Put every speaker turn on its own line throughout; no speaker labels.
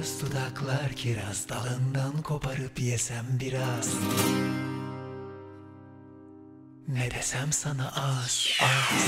beyaz dudaklar kiraz, dalından koparıp yesem biraz. Ne desem sana az az.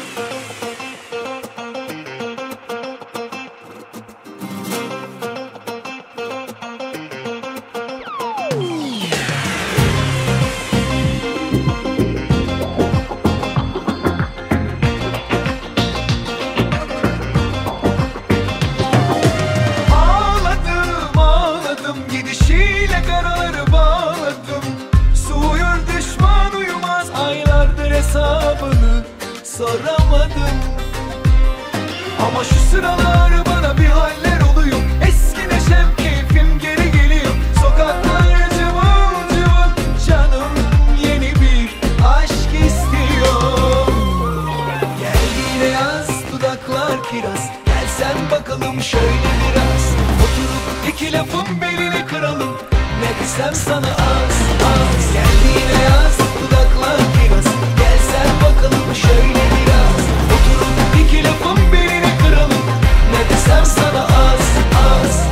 Gidişiyle kararı bağladım. Soğuyor düşman uyumaz, aylardır hesabını soramadım. Ama şu sıralar bana bir haller oluyor. Eski neşem keyfim geri geliyor. Sokaklar cıvıl cıvıl, canım yeni bir aşk istiyor. Gel yine yaz dudaklar kiraz, gelsen bakalım şöyle biraz. Oturup iki lafın belini kıralım. Ne desem sana az az. Gel yine yaz dudaklar kiraz, gelsen bakalım şöyle biraz. Oturup iki lafın belini kıralım. Ne desem sana az az.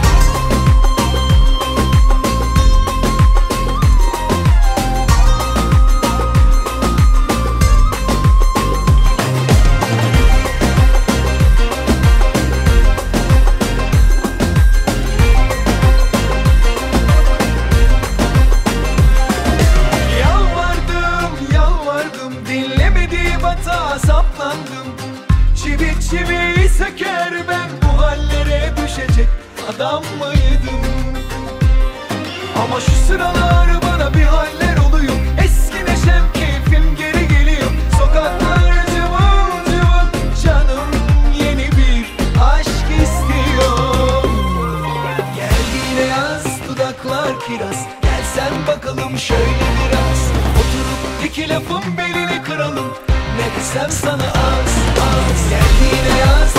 Saplandım, çivi çiviyi söker, ben bu hallere düşecek adam mıydım? Ama şu sıralar bana bir haller oluyor. Eski neşem keyfim geri geliyor. Sokaklar cıvıl cıvıl, canım yeni bir aşk istiyor. Gel yine yaz dudaklar kiraz, gelsen bakalım şöyle biraz. Oturup iki lafın belini kıralım. Ne desem sana az az. Gel yine yaz